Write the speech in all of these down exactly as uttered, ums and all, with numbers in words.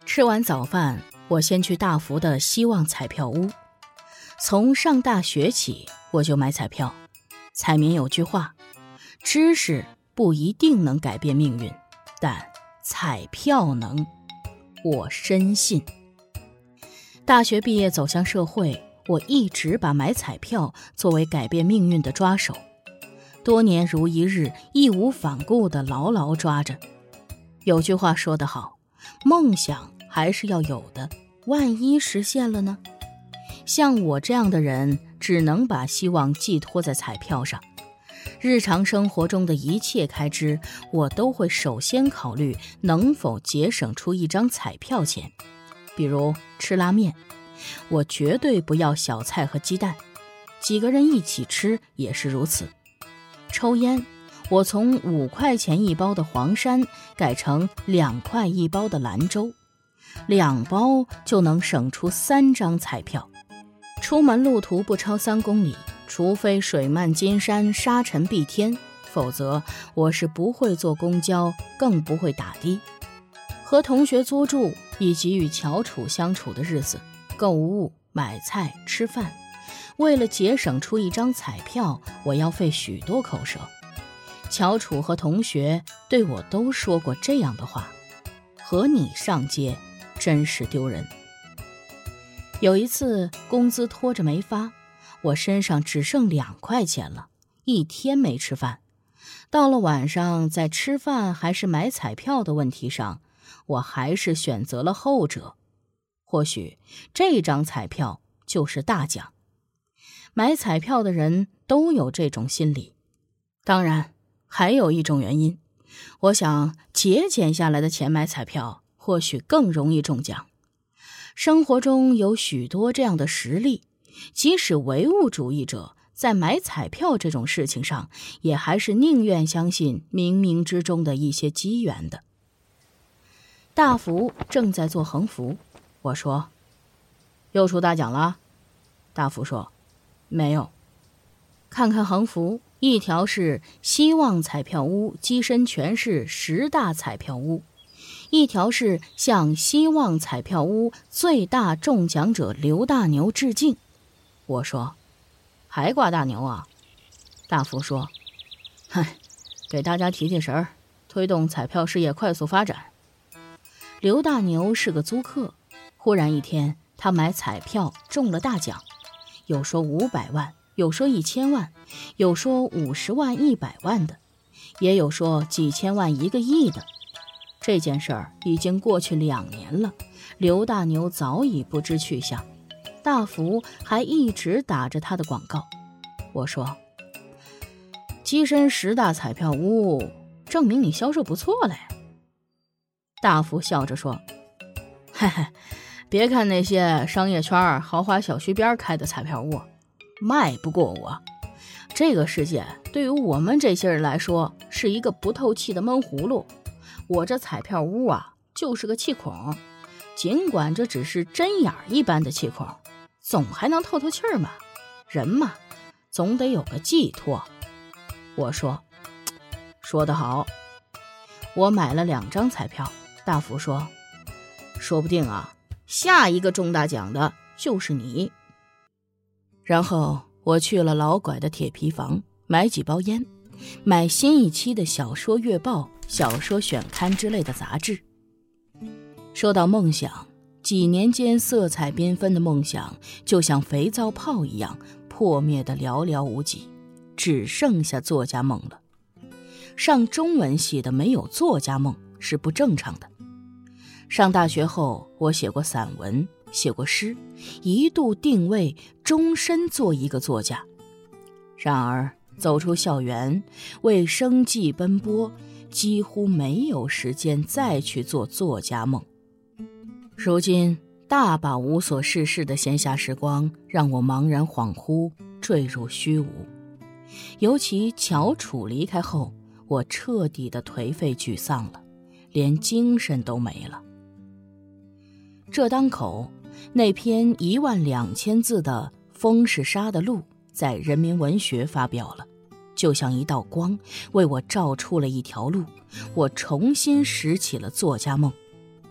吃完早饭，我先去大福的希望彩票屋。从上大学起，我就买彩票。彩民有句话，知识不一定能改变命运，但彩票能，我深信。大学毕业走向社会，我一直把买彩票作为改变命运的抓手，多年如一日，义无反顾地牢牢抓着。有句话说得好，梦想还是要有的，万一实现了呢？像我这样的人，只能把希望寄托在彩票上。日常生活中的一切开支，我都会首先考虑能否节省出一张彩票钱。比如吃拉面，我绝对不要小菜和鸡蛋，几个人一起吃也是如此。抽烟，我从五块钱一包的黄山改成两块一包的兰州，两包就能省出三张彩票。出门路途不超三公里，除非水漫金山，沙尘蔽天，否则我是不会坐公交，更不会打的。和同学租住以及与翘楚相处的日子，购物、买菜、吃饭，为了节省出一张彩票，我要费许多口舌。翘楚和同学对我都说过这样的话，和你上街真是丢人。有一次工资拖着没发，我身上只剩两块钱了，一天没吃饭。到了晚上，在吃饭还是买彩票的问题上，我还是选择了后者。或许这张彩票就是大奖。买彩票的人都有这种心理。当然还有一种原因，我想节俭下来的钱买彩票或许更容易中奖。生活中有许多这样的实例，即使唯物主义者在买彩票这种事情上，也还是宁愿相信冥冥之中的一些机缘的。大福正在做横幅，我说：又出大奖了？大福说：没有。看看横幅，一条是希望彩票屋跻身全市十大彩票屋，一条是向希望彩票屋最大中奖者刘大牛致敬。我说：还挂大牛啊？大福说：嗨，给大家提提神儿，推动彩票事业快速发展。刘大牛是个租客，忽然一天他买彩票中了大奖，有说五百万，有说一千万，有说五十万一百万的，也有说几千万一个亿的。这件事儿已经过去两年了，刘大牛早已不知去向，大福还一直打着他的广告。我说：跻身十大彩票屋，证明你销售不错嘞。大福笑着说：嘿嘿，别看那些商业圈豪华小区边开的彩票屋卖不过我，这个世界对于我们这些人来说是一个不透气的闷葫芦，我这彩票屋啊就是个气孔，尽管这只是针眼一般的气孔，总还能透透气儿嘛，人嘛总得有个寄托。我说：说得好。我买了两张彩票。大福说：说不定啊，下一个中大奖的就是你。然后我去了老拐的铁皮房，买几包烟，买新一期的小说月报、小说选刊之类的杂志。说到梦想，几年间色彩缤纷的梦想就像肥皂泡一样破灭得寥寥无几，只剩下作家梦了。上中文系的没有作家梦是不正常的。上大学后，我写过散文，写过诗，一度定位终身做一个作家。然而走出校园，为生计奔波，几乎没有时间再去做作家梦。如今大把无所事事的闲暇时光，让我茫然恍惚，坠入虚无。尤其乔楚离开后，我彻底的颓废沮丧了，连精神都没了。这当口，那篇一万两千字的《风是沙的路》在人民文学发表了，就像一道光，为我照出了一条路，我重新拾起了作家梦。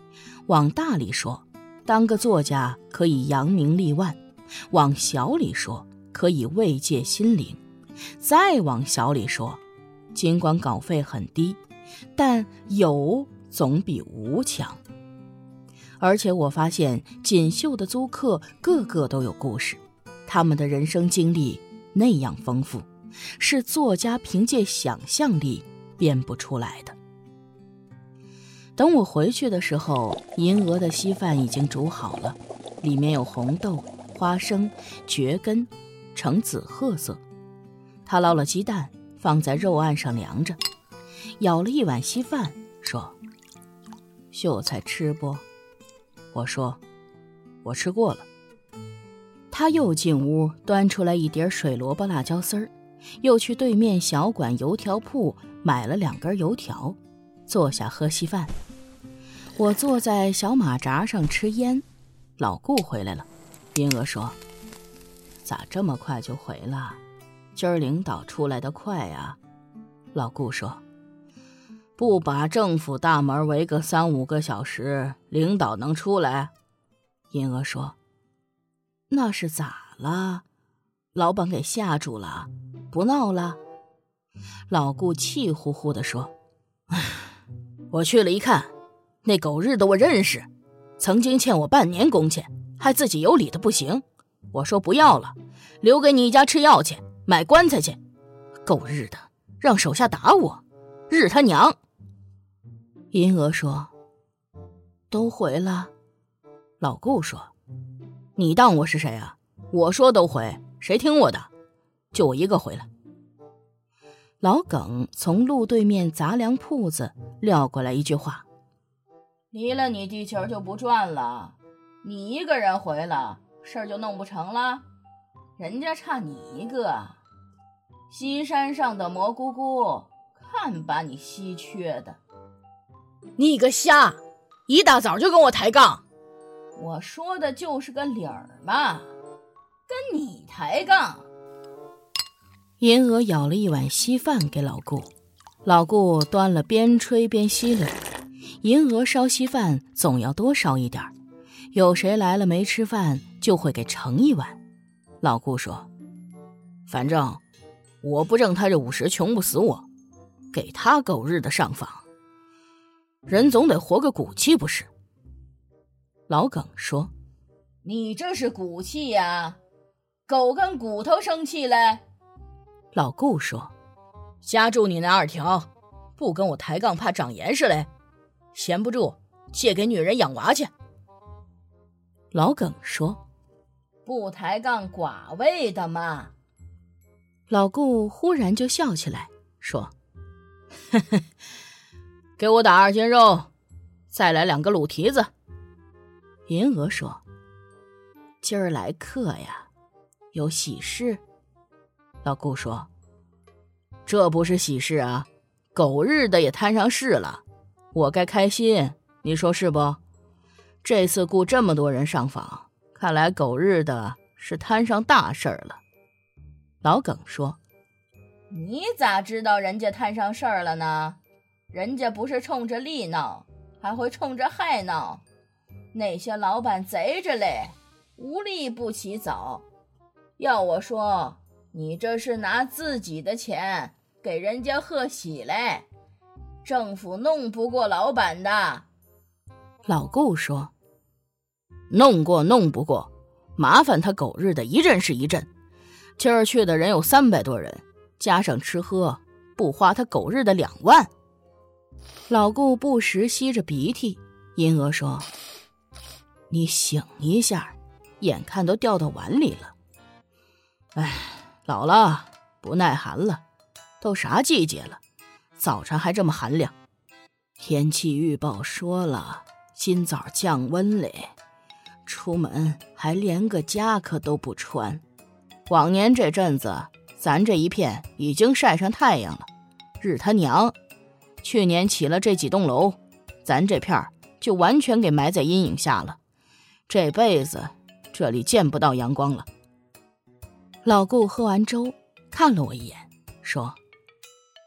往大里说，当个作家可以扬名立万；往小里说，可以慰藉心灵；再往小里说，尽管稿费很低，但有总比无强。而且我发现锦绣的租客个个都有故事，他们的人生经历那样丰富，是作家凭借想象力编不出来的。等我回去的时候，银娥的稀饭已经煮好了，里面有红豆、花生、蕨根，呈紫褐色。她捞了鸡蛋放在肉案上凉着，舀了一碗稀饭说：秀才吃不？我说我吃过了。他又进屋端出来一碟水萝卜辣椒丝儿，又去对面小馆油条铺买了两根油条，坐下喝稀饭。我坐在小马扎上吃烟，老顾回来了。银娥说：咋这么快就回了？今儿领导出来的快啊。老顾说：不把政府大门围个三五个小时，领导能出来？银娥说：那是咋了？老板给吓住了，不闹了？老顾气呼呼地说：我去了一看，那狗日的我认识，曾经欠我半年工钱，还自己有理的不行。我说不要了，留给你一家吃药去，买棺材去。狗日的，让手下打我，日他娘！银娥说：都回了。老顾说：你当我是谁啊？我说都回，谁听我的？就我一个回来。老耿从路对面杂粮铺子撂过来一句话：离了你地球就不转了，你一个人回了，事儿就弄不成了？人家差你一个。西山上的蘑菇菇，看把你稀缺的。你个瞎，一大早就跟我抬杠。我说的就是个理儿嘛，跟你抬杠。银娥舀了一碗稀饭给老顾，老顾端了边吹边吸溜。银娥烧稀饭总要多烧一点，有谁来了没吃饭就会给盛一碗。老顾说：反正我不挣他这五十穷不死我，给他狗日的上访。人总得活个骨气不是？老耿说：你这是骨气呀？狗跟骨头生气嘞？老顾说：夹住你那二条，不跟我抬杠怕长严实嘞，闲不住借给女人养娃去。老耿说：不抬杠寡位的嘛。老顾忽然就笑起来说：呵呵，给我打二斤肉，再来两个卤蹄子。银娥说：今儿来客呀，有喜事？老顾说：这不是喜事啊，狗日的也摊上事了，我该开心，你说是不？这次雇这么多人上访，看来狗日的是摊上大事儿了。老耿说：你咋知道人家摊上事儿了呢？人家不是冲着利闹，还会冲着害闹。那些老板贼着嘞，无利不起早。要我说，你这是拿自己的钱给人家贺喜嘞，政府弄不过老板的。老顾说：弄过弄不过，麻烦他狗日的一阵是一阵。今儿去的人有三百多人，加上吃喝，不花他狗日的两万。老顾不时吸着鼻涕。银娥说：你醒一下，眼看都掉到碗里了。哎，老了，不耐寒了，都啥季节了，早晨还这么寒凉。天气预报说了，今早降温嘞，出门还连个夹克都不穿。往年这阵子，咱这一片已经晒上太阳了，日他娘！去年起了这几栋楼，咱这片就完全给埋在阴影下了，这辈子这里见不到阳光了。老顾喝完粥，看了我一眼，说：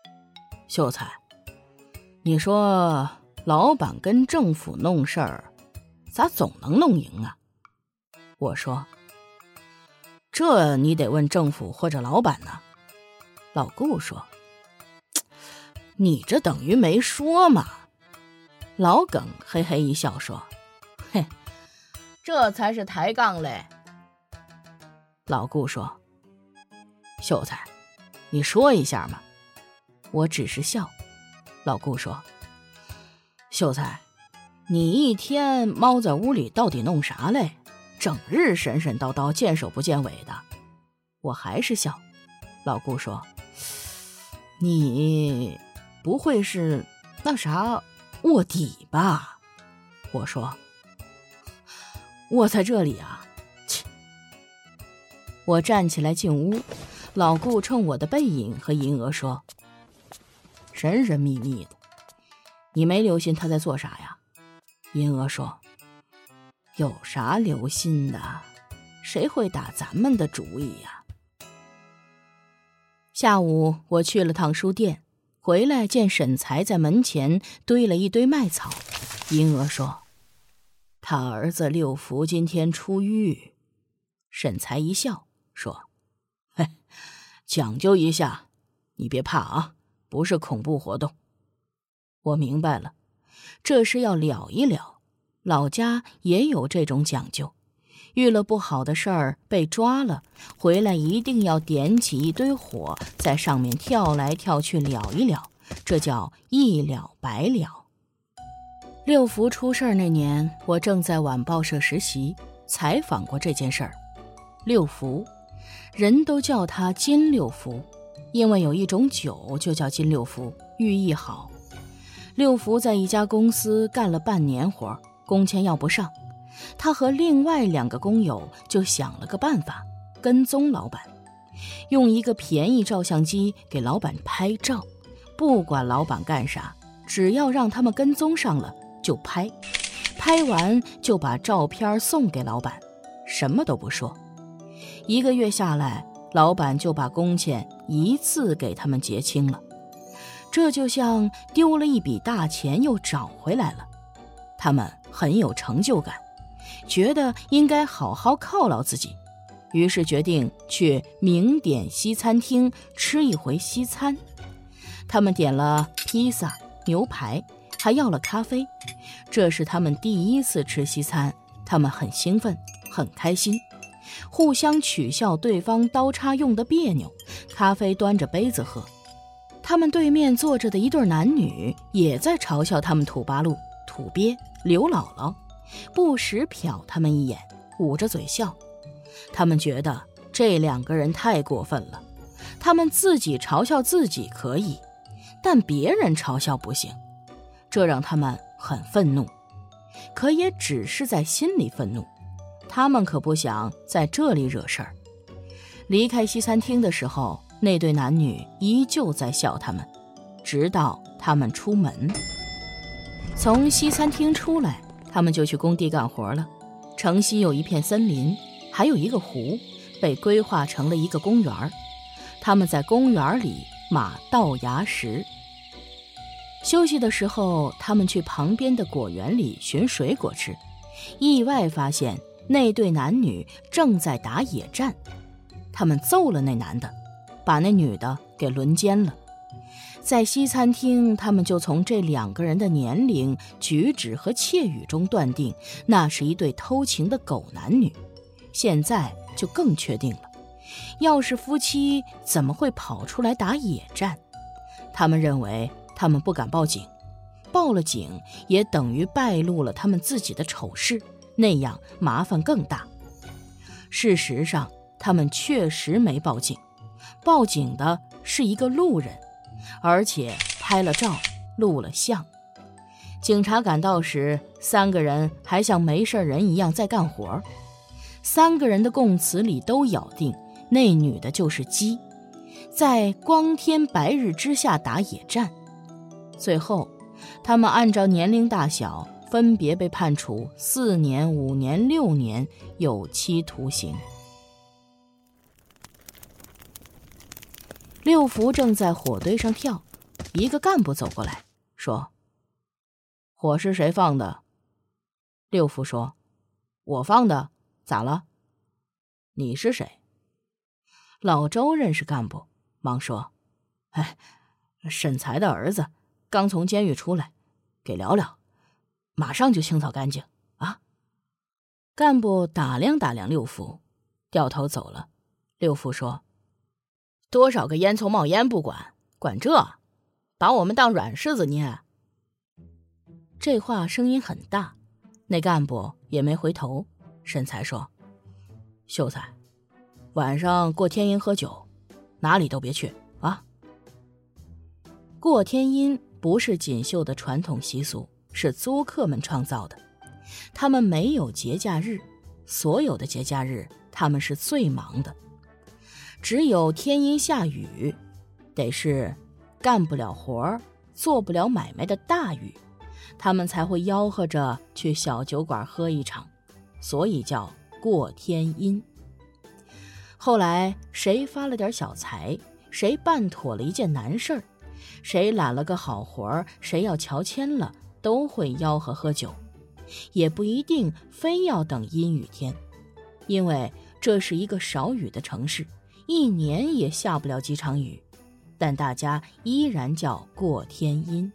秀才，你说老板跟政府弄事儿， 咋总能弄赢啊？我说，这你得问政府或者老板呢。老顾说，你这等于没说嘛。老耿嘿嘿一笑说，嘿，这才是抬杠嘞。老顾说，秀才，你说一下嘛。我只是笑。老顾说，秀才，你一天猫在屋里到底弄啥嘞？整日神神叨叨，见首不见尾的。我还是笑。老顾说，你不会是那啥卧底吧？我说，我在这里啊。切！我站起来进屋，老顾冲我的背影和银娥说，神神秘秘的，你没留心他在做啥呀？银娥说，有啥留心的？谁会打咱们的主意呀？下午我去了趟书店，回来见沈才在门前堆了一堆麦草。银娥说，他儿子六福今天出狱。沈才一笑说，嘿，讲究一下，你别怕啊，不是恐怖活动。我明白了，这是要了一了，老家也有这种讲究，遇了不好的事儿被抓了，回来一定要点起一堆火，在上面跳来跳去了一了，这叫一了百了。六福出事儿那年，我正在晚报社实习，采访过这件事儿。六福，人都叫他金六福，因为有一种酒就叫金六福，寓意好。六福在一家公司干了半年活，工钱要不上，他和另外两个工友就想了个办法，跟踪老板，用一个便宜照相机给老板拍照，不管老板干啥，只要让他们跟踪上了就拍，拍完就把照片送给老板，什么都不说。一个月下来，老板就把工钱一次给他们结清了，这就像丢了一笔大钱又找回来了。他们很有成就感，觉得应该好好犒劳自己，于是决定去名典西餐厅吃一回西餐。他们点了披萨、牛排，还要了咖啡。这是他们第一次吃西餐，他们很兴奋，很开心，互相取笑对方刀叉用的别扭，咖啡端着杯子喝。他们对面坐着的一对男女也在嘲笑他们土八路、土鳖、刘姥姥，不时瞟他们一眼，捂着嘴笑。他们觉得这两个人太过分了，他们自己嘲笑自己可以，但别人嘲笑不行，这让他们很愤怒，可也只是在心里愤怒，他们可不想在这里惹事儿。离开西餐厅的时候，那对男女依旧在笑他们，直到他们出门。从西餐厅出来，他们就去工地干活了。城西有一片森林，还有一个湖，被规划成了一个公园。他们在公园里码道牙石。休息的时候，他们去旁边的果园里寻水果吃，意外发现那对男女正在打野战。他们揍了那男的，把那女的给轮奸了。在西餐厅，他们就从这两个人的年龄、举止和窃语中断定，那是一对偷情的狗男女。现在就更确定了，要是夫妻，怎么会跑出来打野战？他们认为他们不敢报警，报了警也等于败露了他们自己的丑事，那样麻烦更大。事实上，他们确实没报警，报警的是一个路人，而且拍了照，录了像。警察赶到时，三个人还像没事人一样在干活。三个人的供词里都咬定那女的就是鸡，在光天白日之下打野战。最后，他们按照年龄大小分别被判处四年、五年、六年有期徒刑。六福正在火堆上跳，一个干部走过来说：“火是谁放的？” 六福说：“我放的，咋了？你是谁？”老周认识干部，忙说：“哎，沈才的儿子刚从监狱出来，给聊聊，马上就清扫干净啊。”干部打量打量六福，掉头走了。六福说：“多少个烟囱冒烟不管，管这，把我们当软柿子捏。”这话声音很大，那干部也没回头。沈才说：“秀才，晚上过天阴喝酒，哪里都别去啊。”过天阴不是锦绣的传统习俗，是租客们创造的。他们没有节假日，所有的节假日他们是最忙的。只有天阴下雨，得是干不了活、做不了买卖的大雨，他们才会吆喝着去小酒馆喝一场，所以叫过天阴。后来谁发了点小财，谁办妥了一件难事儿，谁揽了个好活，谁要乔迁了，都会吆喝喝酒，也不一定非要等阴雨天，因为这是一个少雨的城市，一年也下不了几场雨，但大家依然叫过天阴。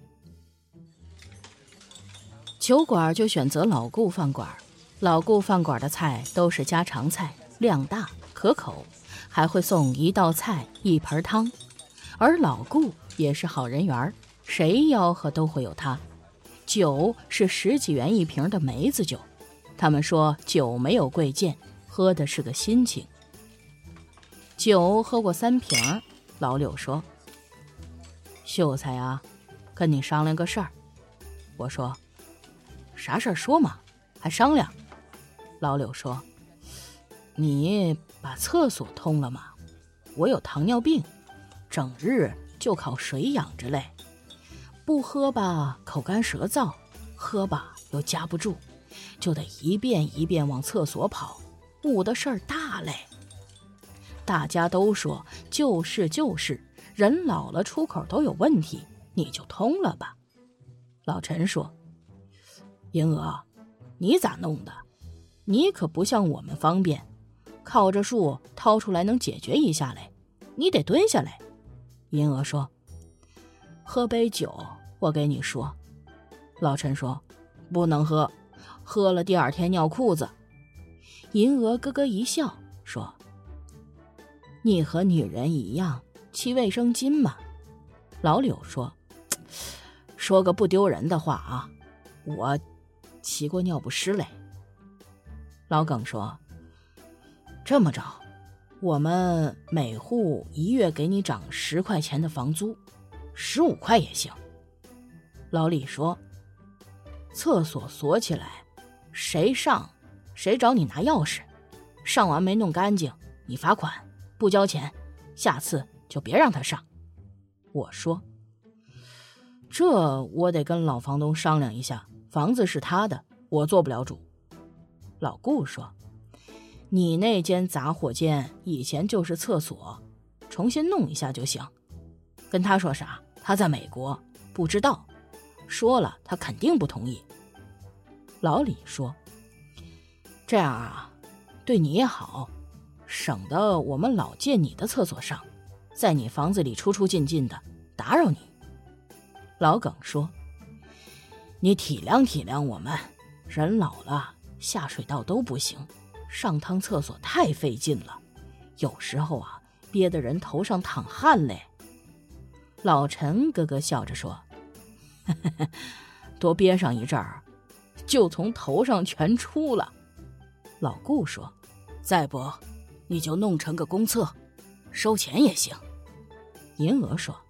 酒馆就选择老顾饭馆，老顾饭馆的菜都是家常菜，量大可口，还会送一道菜一盆汤。而老顾也是好人缘，谁吆喝都会有他。酒是十几元一瓶的梅子酒，他们说酒没有贵贱，喝的是个心情。酒喝过三瓶，老柳说：“秀才啊，跟你商量个事儿。”我说：“啥事儿说嘛，还商量？”老柳说：“你把厕所通了吗？我有糖尿病，整日就靠水养着嘞，不喝吧口干舌燥，喝吧又夹不住，就得一遍一遍往厕所跑，误的事儿大嘞。大家都说就是就是，人老了出口都有问题，你就通了吧。”老陈说：“银娥，你咋弄的？你可不像我们方便，靠着树掏出来能解决一下嘞，你得蹲下来。”银娥说：“喝杯酒，我给你说。”老陈说：“不能喝，喝了第二天尿裤子。”银娥咯咯一笑说：“你和女人一样骑卫生巾嘛。”老柳说：“说个不丢人的话啊，我骑过尿不湿嘞。”老耿说：“这么着，我们每户一月给你涨十块钱的房租，十五块也行。”老李说：“厕所锁起来，谁上谁找你拿钥匙，上完没弄干净，你罚款，不交钱，下次就别让他上。”我说：“这我得跟老房东商量一下，房子是他的，我做不了主。”老顾说：“你那间杂货间以前就是厕所，重新弄一下就行。跟他说啥？他在美国，不知道，说了他肯定不同意。”老李说：“这样啊，对你也好，省得我们老借你的厕所上，在你房子里出出进进的，打扰你。”老耿说：“你体谅体谅我们，人老了下水道都不行，上趟厕所太费劲了，有时候啊憋得人头上淌汗嘞。”老陈咯咯笑着说：“呵呵呵，多憋上一阵儿，就从头上全出了。”老顾说：“再不你就弄成个公厕，收钱也行。”银娥说：“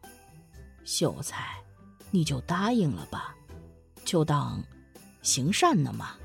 秀才，你就答应了吧，就当行善呢嘛。”